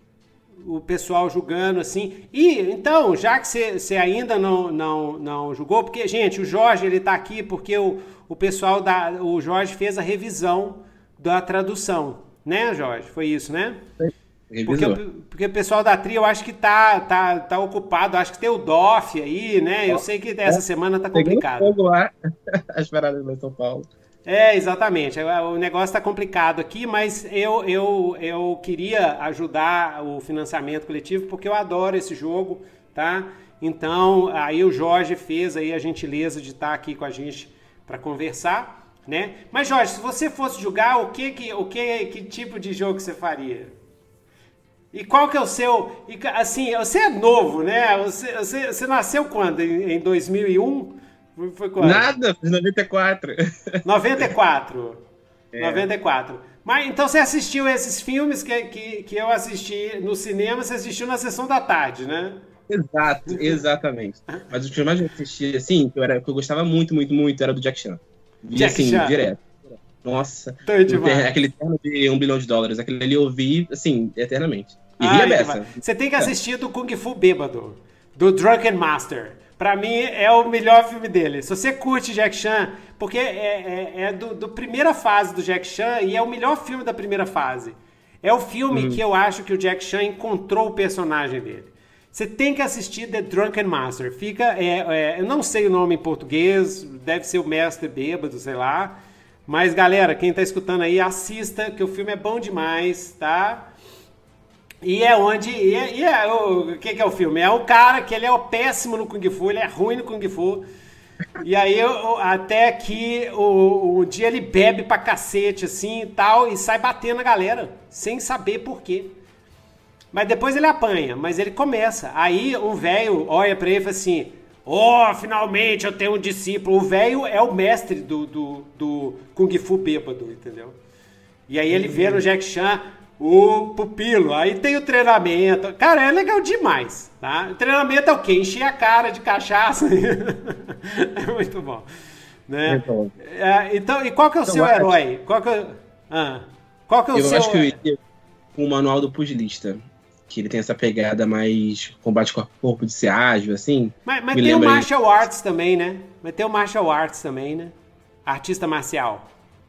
O pessoal jogando assim. E então, já que você, você ainda não, não, não jogou, porque, gente, o Jorge ele tá aqui porque o, o pessoal da. O Jorge fez a revisão da tradução. Né, Jorge? Foi isso, né? Porque, porque o pessoal da Tria, eu acho que tá, tá, tá ocupado, acho que tem o D O F aí, né? Eu sei que essa semana tá complicado. Fogo lá, as paradas em São Paulo. É, exatamente. O negócio tá complicado aqui, mas eu, eu, eu queria ajudar o financiamento coletivo porque eu adoro esse jogo, tá? Então, aí o Jorge fez aí a gentileza de estar aqui com a gente para conversar. Né? Mas Jorge, se você fosse jogar, o que que, o que, que tipo de jogo você faria? E qual que é o seu... Assim, você é novo, né? Você, você, você nasceu quando? Em, em dois mil e um? Foi quando? Nada, fiz noventa e quatro. noventa e quatro. É. noventa e quatro. Mas então você assistiu esses filmes que, que, que eu assisti no cinema, você assistiu na sessão da tarde, né? Exato, exatamente. Mas o que eu mais assisti, assim, que eu, era, que eu gostava muito, muito, muito, era do Jack Chan. Vi Jack assim, Chan. direto. Nossa. Ter, aquele terno de um bilhão de dólares. Aquele ali eu vi, assim, eternamente. E ah, ria beça. Você tem que assistir do Kung Fu Bêbado, do Drunken Master. Pra mim, é o melhor filme dele. Se você curte Jack Chan, porque é, é, é do, do primeira fase do Jack Chan e é o melhor filme da primeira fase. É o filme hum. que eu acho que o Jack Chan encontrou o personagem dele. Você tem que assistir The Drunken Master. Fica, é, é, eu não sei o nome em português, deve ser o Mestre Bêbado, sei lá. Mas, galera, quem tá escutando aí, assista, que o filme é bom demais, tá? E é onde... E é, e é, o, o que, que é o filme? É o cara que ele é o péssimo no Kung Fu, ele é ruim no Kung Fu. E aí, eu, até que o, o dia ele bebe pra cacete, assim, e tal, e sai batendo a galera, sem saber por quê. Mas depois ele apanha, mas ele começa. Aí um velho olha pra ele e fala assim, oh, finalmente eu tenho um discípulo. O velho é o mestre do, do, do Kung Fu bêbado, entendeu? E aí ele vê no Jack Chan o pupilo. Aí tem o treinamento. Cara, é legal demais, tá? O treinamento é o quê? Encher a cara de cachaça. É muito bom. Né? Então, É, então, e qual que é o então, seu acho- herói? Qual que é, ah, qual que é o Eu seu... acho que eu iria com o manual do pugilista. Que ele tem essa pegada mais combate corpo a corpo, de ser ágil, assim. Mas, mas Me tem o lembra aí. martial arts também, né? Mas tem o martial arts também, né? Artista marcial.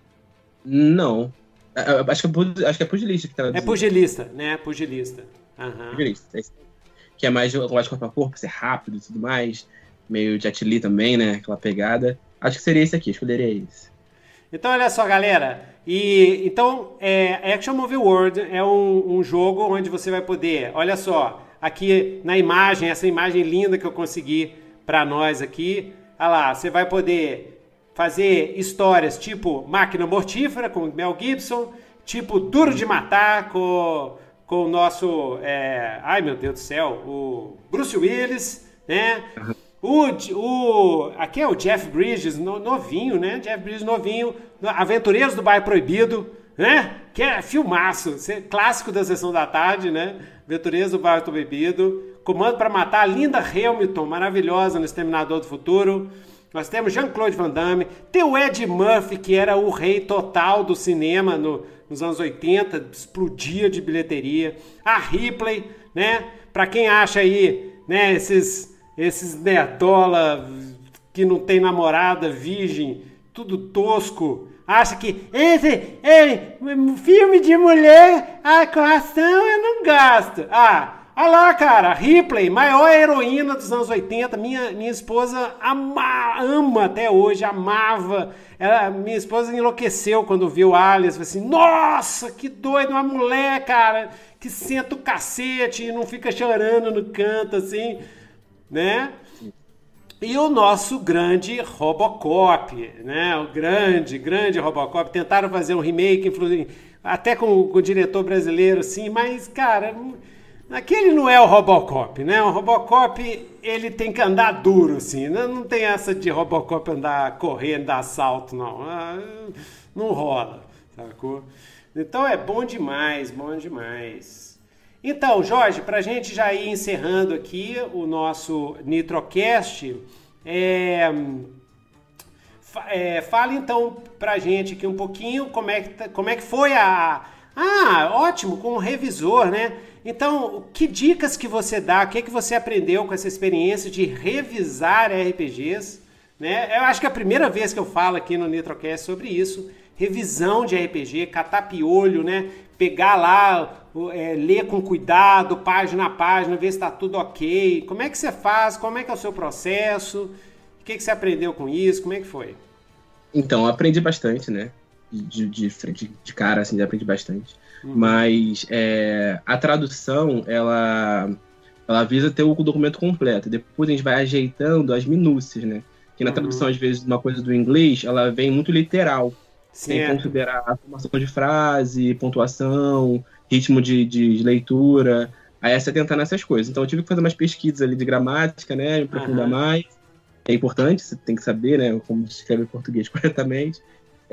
Não. Eu- eu Acho que é, pu- acho que é pugilista que tá É pugilista, né? Pugilista. Aham. Pugilista. é isso. Que é mais o combate corpo a corpo, ser rápido e tudo mais. Meio Jet Li também, né? Aquela pegada. Acho que seria esse aqui, escolheria esse. Então, olha só, galera. E então, é, Action Movie World é um, um jogo onde você vai poder, olha só, aqui na imagem, essa imagem linda que eu consegui para nós aqui, olha lá, você vai poder fazer histórias tipo Máquina Mortífera com Mel Gibson, tipo Duro de Matar com, com o nosso, é, ai meu Deus do céu, o Bruce Willis, né? O, o, aqui é o Jeff Bridges, no- novinho, né? Jeff Bridges novinho, Aventureiros do Bairro Proibido, né? Que é filmaço, cê- clássico da Sessão da Tarde, né? Aventureiros do Bairro Proibido, Comando para Matar, Linda Hamilton, maravilhosa no Exterminador do Futuro. Nós temos Jean-Claude Van Damme, tem o Ed Murphy, que era o rei total do cinema no- nos anos oitenta, explodia de bilheteria. A Ripley, né? Pra quem acha aí, né, esses... Esses nerdola que não tem namorada, virgem, tudo tosco, acha que esse é filme de mulher, a com ação eu não gosto. Ah, olha lá, cara, Ripley, maior heroína dos anos oitenta, minha, minha esposa ama, ama até hoje, amava. Ela, minha esposa enlouqueceu quando viu Alias, falou assim, nossa, que doido, uma mulher, cara, que senta o cacete e não fica chorando no canto, assim... Né? E o nosso grande Robocop, né? O grande, grande Robocop. Tentaram fazer um remake, influ- até com, com o diretor brasileiro, sim, mas, cara, aquele não é o Robocop, né? O Robocop, ele tem que andar duro, assim. Não, não tem essa de Robocop andar correndo, dar salto, não. Ah, não rola, sacou? Então é bom demais, bom demais. Então, Jorge, para a gente já ir encerrando aqui o nosso Nitrocast, é, fa- é, fala então para a gente aqui um pouquinho como é, que, tá- como é que foi a... Ah, ótimo, com o revisor, né? Então, que dicas que você dá, o que, que você aprendeu com essa experiência de revisar R P Gs? Né? Eu acho que é a primeira vez que eu falo aqui no Nitrocast sobre isso, revisão de R P G, catar piolho, né? Pegar lá, é, ler com cuidado, página a página, ver se está tudo ok. Como é que você faz? Como é que é o seu processo? O que, que você aprendeu com isso? Como é que foi? Então, eu aprendi bastante, né? De, de, frente, de cara, assim, já aprendi bastante. Uhum. Mas é, a tradução, ela, ela visa ter o documento completo. Depois a gente vai ajeitando as minúcias, né? Que na Uhum. tradução, às vezes, uma coisa do inglês, ela vem muito literal. Tem que Certo. considerar a formação de frase, pontuação, ritmo de, de leitura. Aí é você tentar nessas coisas. Então eu tive que fazer umas pesquisas ali de gramática, né? Me aprofundar Aham. mais. É importante, você tem que saber, né? Como se escreve português corretamente.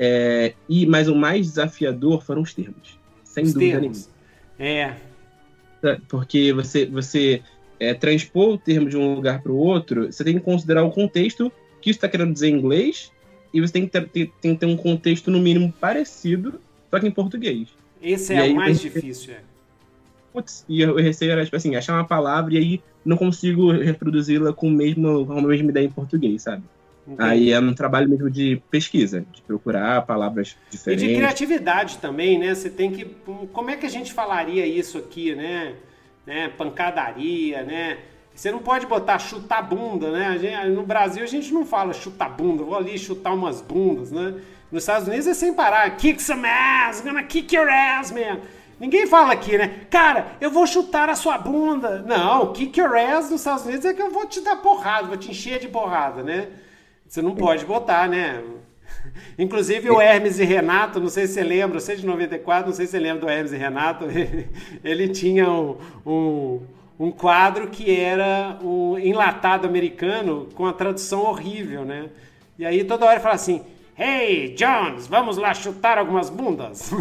É, e, mas o mais desafiador foram os termos. Sem Os dúvida termos. É. nenhuma. Porque você, você é, transpor o termo de um lugar para o outro, você tem que considerar o contexto que isso está querendo dizer em inglês. E você tem que ter, ter- tem que ter um contexto, no mínimo, parecido, só que em português. Esse E é aí, o mais você- difícil, é. Putz, e eu receio era, tipo assim, achar uma palavra e aí não consigo reproduzi-la com, o mesmo, com a mesma ideia em português, sabe? Entendi. Aí é um trabalho mesmo de pesquisa, de procurar palavras E diferentes. de criatividade também, né? Você tem que... Como é que a gente falaria isso aqui, né? né? Pancadaria, né? Você não pode botar chutar bunda, né? A gente- no Brasil a gente não fala chutar bunda, vou ali chutar umas bundas, né? Nos Estados Unidos é sem parar. Kick some ass, gonna kick your ass, man. Ninguém fala aqui, né? Cara, eu vou chutar a sua bunda. Não, kick your ass nos Estados Unidos é que eu vou te dar porrada, vou te encher de porrada, né? Você não pode botar, né? Inclusive o Hermes e Renato, não sei se você lembra, você é de noventa e quatro, não sei se você lembra do Hermes e Renato, ele tinha um, um, um quadro que era um enlatado americano com a tradução horrível, né? E aí toda hora ele fala assim, Hey, Jones, vamos lá chutar algumas bundas?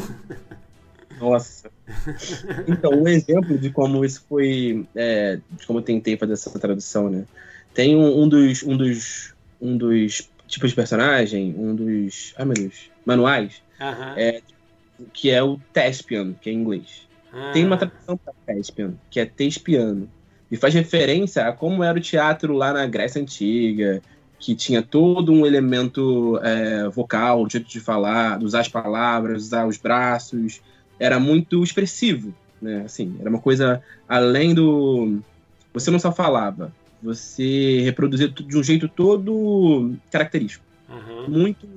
Nossa. Então, um exemplo de como isso foi, é, de como eu tentei fazer essa tradução, né? Tem um, um dos, um dos, um dos tipos de personagem, um dos, ai meu Deus, manuais, Aham. é, que é o Thespian, que é em inglês. Ah. Tem uma tradução para Thespian, que é Thespiano, e faz referência a como era o teatro lá na Grécia Antiga, que tinha todo um elemento é, vocal, o jeito de falar, de usar as palavras, usar os braços, era muito expressivo, né? Assim, era uma coisa além do... Você não só falava, você reproduzia de um jeito todo característico. Uhum. Muito...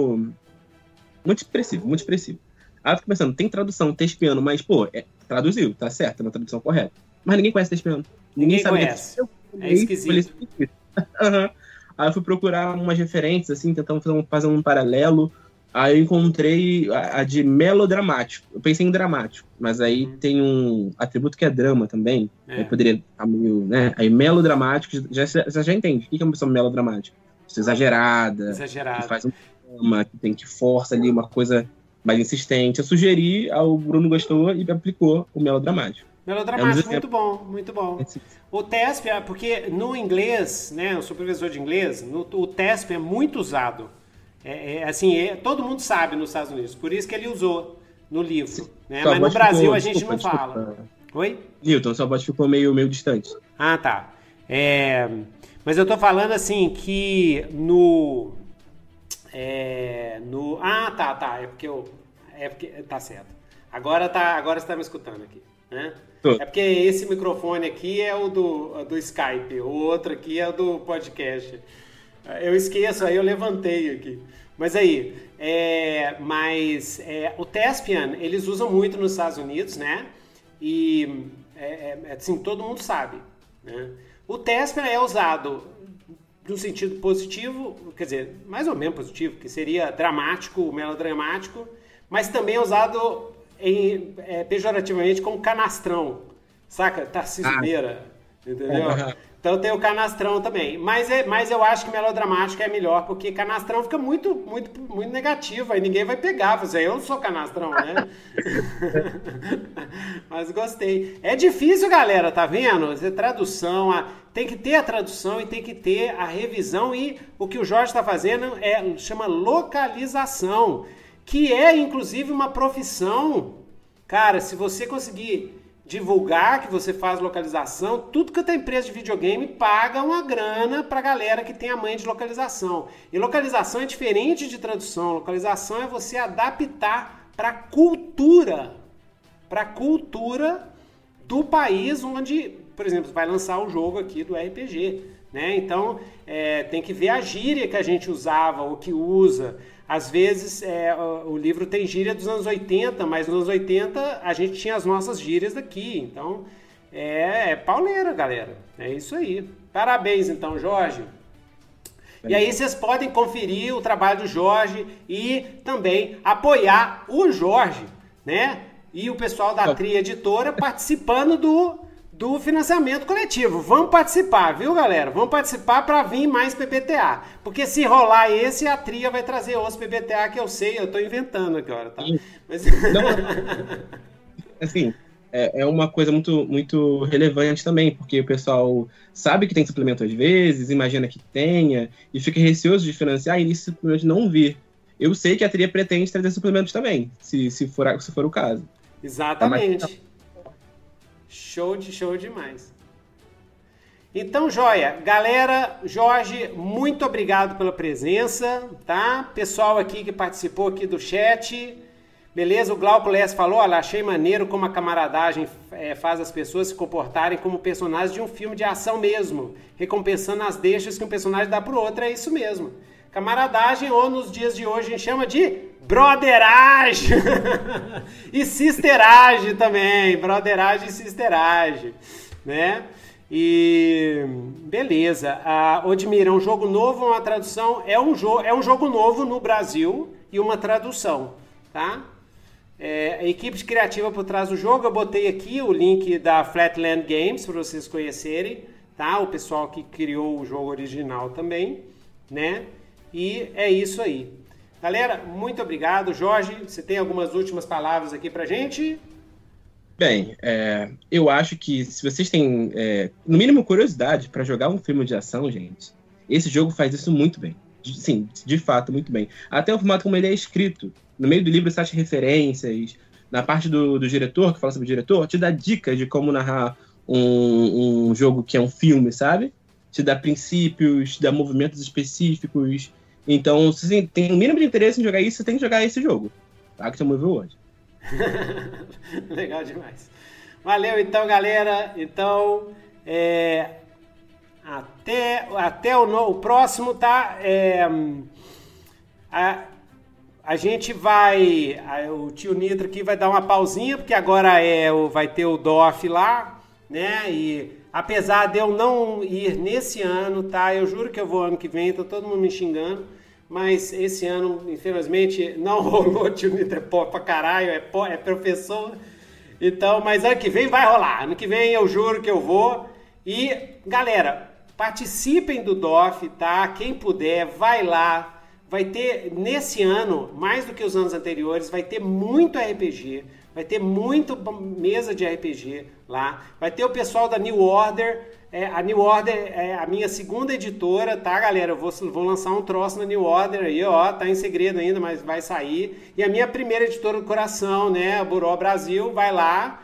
Muito expressivo, muito expressivo. Aí eu fico pensando, tem tradução Thespiano, mas, pô, é, traduziu, tá certo, é uma tradução correta. Mas ninguém conhece Thespiano. Ninguém, Ninguém sabe conhece. Eu, É esquisito. uhum. Aí eu fui procurar umas referências, assim, tentando fazer um, fazer um paralelo. Aí eu encontrei a, a de melodramático. Eu pensei em dramático, mas aí uhum. tem um atributo que é drama também. É. Aí poderia estar meio, né? Aí melodramático, já, já, já entende. O que é uma pessoa melodramática? Pessoa exagerada. Exagerada. Que faz um drama, que tem que força ali uma coisa mais insistente. Eu sugeri, o Bruno gostou e aplicou o melodramático. Melodramático, é muito bom, muito bom. O Thespian, porque no inglês, né, o supervisor de inglês, no, o Thespian é muito usado. É, é, assim, é, todo mundo sabe nos Estados Unidos, por isso que ele usou no livro. Né? Mas no Brasil ficou, a gente desculpa, não fala. Desculpa. Oi? Newton, sua voz ficou meio, meio distante. Ah, tá. É, mas eu tô falando assim que no... É, no ah, tá, tá. É porque eu... É porque, tá certo. Agora, tá, agora você tá me escutando aqui. Né? É porque esse microfone aqui é o do, do Skype, o outro aqui é o do podcast. Eu esqueço, aí eu levantei aqui. Mas aí, é, mas é, o Thespian, eles usam muito nos Estados Unidos, né? E, é, é, assim, todo mundo sabe. Né? O Thespian é usado no sentido positivo, quer dizer, mais ou menos positivo, que seria dramático, melodramático, mas também é usado em, é, pejorativamente como canastrão, saca? Tarcísio Meira, entendeu? Uhum. Então tem o canastrão também, mas, é, mas eu acho que melodramático é melhor, porque canastrão fica muito, muito, muito negativo, aí ninguém vai pegar, você, eu não sou canastrão, né? Mas gostei. É difícil, galera, tá vendo? É tradução, a, tem que ter a tradução e tem que ter a revisão, e o que o Jorge está fazendo é, chama localização, que é, inclusive, uma profissão. Cara, se você conseguir divulgar que você faz localização, tudo que a empresa de videogame paga uma grana pra galera que tem a manha de localização. E localização é diferente de tradução. Localização é você adaptar pra cultura, pra cultura do país onde, por exemplo, vai lançar o jogo aqui do R P G. Né? Então, é, tem que ver a gíria que a gente usava, ou que usa. Às vezes, é, o, o livro tem gíria dos anos oitenta, mas nos anos oitenta a gente tinha as nossas gírias daqui. Então, é, é pauleira, galera. É isso aí. Parabéns, então, Jorge. E aí vocês podem conferir o trabalho do Jorge e também apoiar o Jorge, né? E o pessoal da Tri Editora participando do... do financiamento coletivo. Vamos participar, viu, galera? Vamos participar para vir mais P B T A. Porque se rolar esse, a Tria vai trazer outros P B T A que eu sei, eu tô inventando agora, tá? Mas... Não, assim, é, é uma coisa muito, muito relevante também, porque o pessoal sabe que tem suplemento às vezes, imagina que tenha, e fica receoso de financiar e esse suplemento não vir. Eu sei que a Tria pretende trazer suplementos também, se, se, for, se for o caso. Exatamente. Show de show demais. Então, joia. Galera, Jorge, muito obrigado pela presença, tá? Pessoal aqui que participou aqui do chat. Beleza? O Glauco Less falou, olha, achei maneiro como a camaradagem é, faz as pessoas se comportarem como personagens de um filme de ação mesmo, recompensando as deixas que um personagem dá pro outro. É isso mesmo. Camaradagem, ou nos dias de hoje a gente chama de broderagem e sisteragem também, broderagem e sisteragem, né? E beleza. A Odmira, é um jogo novo, uma tradução, é um, jo é um jogo novo no Brasil e uma tradução, tá? É, a equipe criativa por trás do jogo, eu botei aqui o link da Flatland Games para vocês conhecerem, tá? O pessoal que criou o jogo original também, né? E é isso aí. Galera, muito obrigado. Jorge, você tem algumas últimas palavras aqui pra gente? Bem, é, eu acho que se vocês têm, é, no mínimo, curiosidade para jogar um filme de ação, gente, esse jogo faz isso muito bem. Sim, de fato, muito bem. Até o formato como ele é escrito. No meio do livro você acha referências. Na parte do, do diretor, que fala sobre o diretor, te dá dicas de como narrar um, um jogo que é um filme, sabe? Te dá princípios, te dá movimentos específicos. Então, se você tem o mínimo de interesse em jogar isso, você tem que jogar esse jogo. Action Movie World. Legal demais. Valeu então, galera. Então, é, até, até o, no, o próximo, tá? É, a, a gente vai... A, o tio Nitro aqui vai dar uma pausinha, porque agora é, o, vai ter o D O F lá, né? E apesar de eu não ir nesse ano, tá? Eu juro que eu vou ano que vem, tá todo mundo me xingando. Mas esse ano, infelizmente, não rolou, tio Nitro é pop pra caralho, é, pó, é professor. Então, mas ano que vem vai rolar. Ano que vem eu juro que eu vou. E, galera, participem do D O F, tá? Quem puder, vai lá. Vai ter, nesse ano, mais do que os anos anteriores, vai ter muito R P G. Vai ter muito mesa de R P G lá. Vai ter o pessoal da New Order. É, a New Order é a minha segunda editora, tá, galera? Eu vou, vou lançar um troço na New Order aí, ó. Tá em segredo ainda, mas vai sair. E a minha primeira editora do coração, né? A Buró Brasil, vai lá.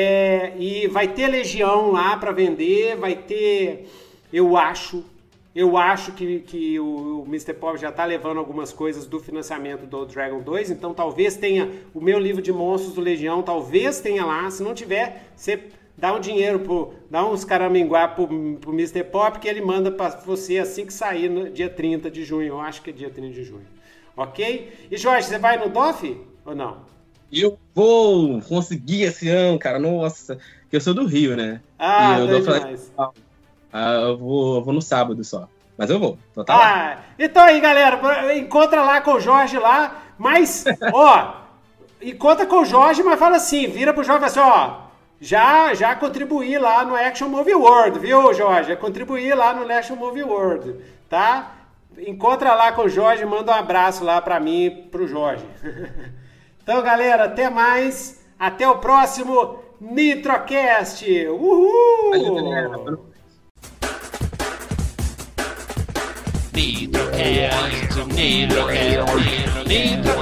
É, e vai ter Legião lá pra vender. Vai ter, eu acho... Eu acho que, que o, o mister Pop já está levando algumas coisas do financiamento do Dragon dois, então talvez tenha o meu livro de monstros do Legião, talvez tenha lá. Se não tiver, você dá um dinheiro, pro, dá uns caraminguá pro, pro mister Pop, que ele manda para você assim que sair no dia trinta de junho. Eu acho que é dia trinta de junho. Ok? E Jorge, você vai no D O F ou não? Eu vou conseguir esse ano, cara. Nossa, eu sou do Rio, né? Ah, e eu doido dou demais. Ah, eu vou, eu vou no sábado só. Mas eu vou. Então, tá ah, lá. Então aí, galera, encontra lá com o Jorge lá. Mas, ó, encontra com o Jorge, mas fala assim, vira pro Jorge e fala assim, ó, já, já contribuí lá no Action Movie World, viu, Jorge? Contribuí lá no Action Movie World, tá? Encontra lá com o Jorge, manda um abraço lá pra mim e pro Jorge. Então, galera, até mais. Até o próximo Nitrocast. Uhul! Valeu, galera. Nitrocast, Nitrocast, Nitrocast.